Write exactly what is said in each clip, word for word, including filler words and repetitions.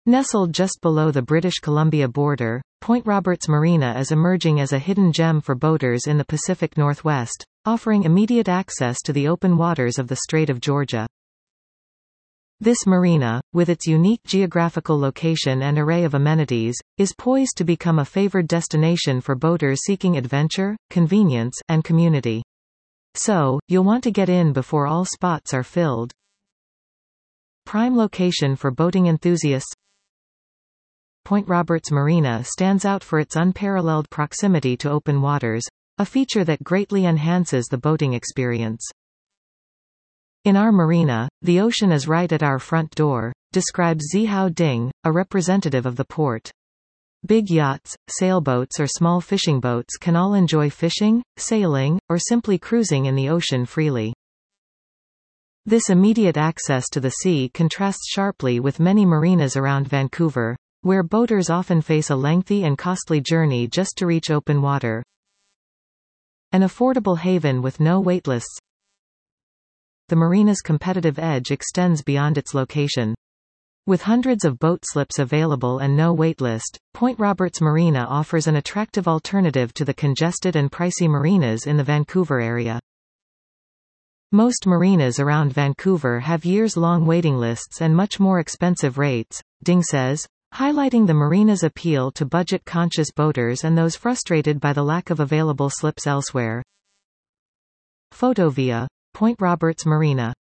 Nestled just below the British Columbia border, Point Roberts Marina is emerging as a hidden gem for boaters in the Pacific Northwest, offering immediate access to the open waters of the Strait of Georgia. This marina, with its unique geographical location and array of amenities, is poised to become a favored destination for boaters seeking adventure, convenience, and community. So, you'll want to get in before all spots are filled. Prime location for boating enthusiasts. Point Roberts Marina stands out for its unparalleled proximity to open waters, a feature that greatly enhances the boating experience. In our marina, the ocean is right at our front door, describes Zihao Ding, a representative of the port. Big yachts, sailboats or small fishing boats can all enjoy fishing, sailing, or simply cruising in the ocean freely. This immediate access to the sea contrasts sharply with many marinas around Vancouver, where boaters often face a lengthy and costly journey just to reach open water. An affordable haven with no waitlists. The marina's competitive edge extends beyond its location. With hundreds of boat slips available and no waitlist, Point Roberts Marina offers an attractive alternative to the congested and pricey marinas in the Vancouver area. Most marinas around Vancouver have years-long waiting lists and much more expensive rates, Ding says, highlighting the marina's appeal to budget-conscious boaters and those frustrated by the lack of available slips elsewhere. Photovia, Point Roberts Marina.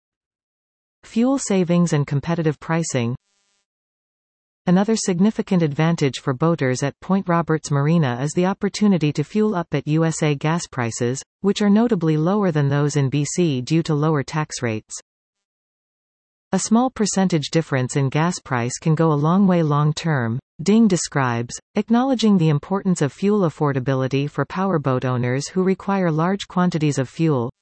Fuel savings and competitive pricing. Another significant advantage for boaters at Point Roberts Marina is the opportunity to fuel up at U S A gas prices, which are notably lower than those in B C due to lower tax rates. A small percentage difference in gas price can go a long way long term, Ding describes, acknowledging the importance of fuel affordability for powerboat owners who require large quantities of fuel.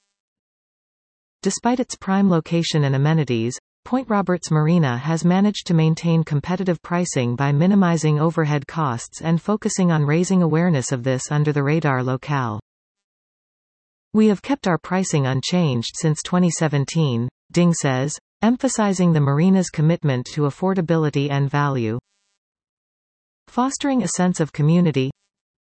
Despite its prime location and amenities, Point Roberts Marina has managed to maintain competitive pricing by minimizing overhead costs and focusing on raising awareness of this under-the-radar locale. We have kept our pricing unchanged since twenty seventeen, Ding says, emphasizing the marina's commitment to affordability and value. Fostering a sense of community.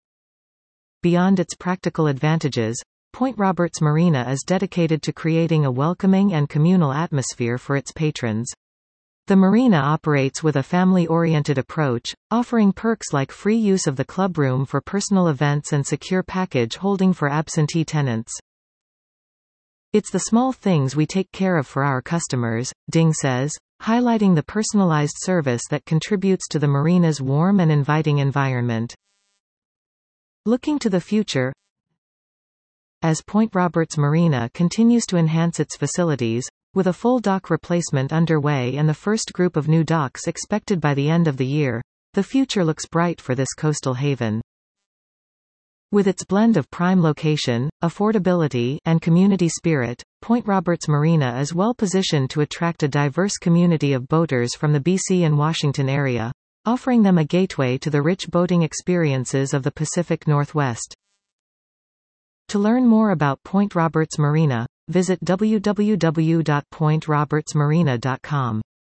Beyond its practical advantages, Point Roberts Marina is dedicated to creating a welcoming and communal atmosphere for its patrons. The marina operates with a family-oriented approach, offering perks like free use of the clubroom for personal events and secure package holding for absentee tenants. It's the small things we take care of for our customers, Ding says, highlighting the personalized service that contributes to the marina's warm and inviting environment. Looking to the future. As Point Roberts Marina continues to enhance its facilities, with a full dock replacement underway and the first group of new docks expected by the end of the year, the future looks bright for this coastal haven. With its blend of prime location, affordability, and community spirit, Point Roberts Marina is well positioned to attract a diverse community of boaters from the B C and Washington area, offering them a gateway to the rich boating experiences of the Pacific Northwest. To learn more about Point Roberts Marina, visit w w w dot point roberts marina dot com.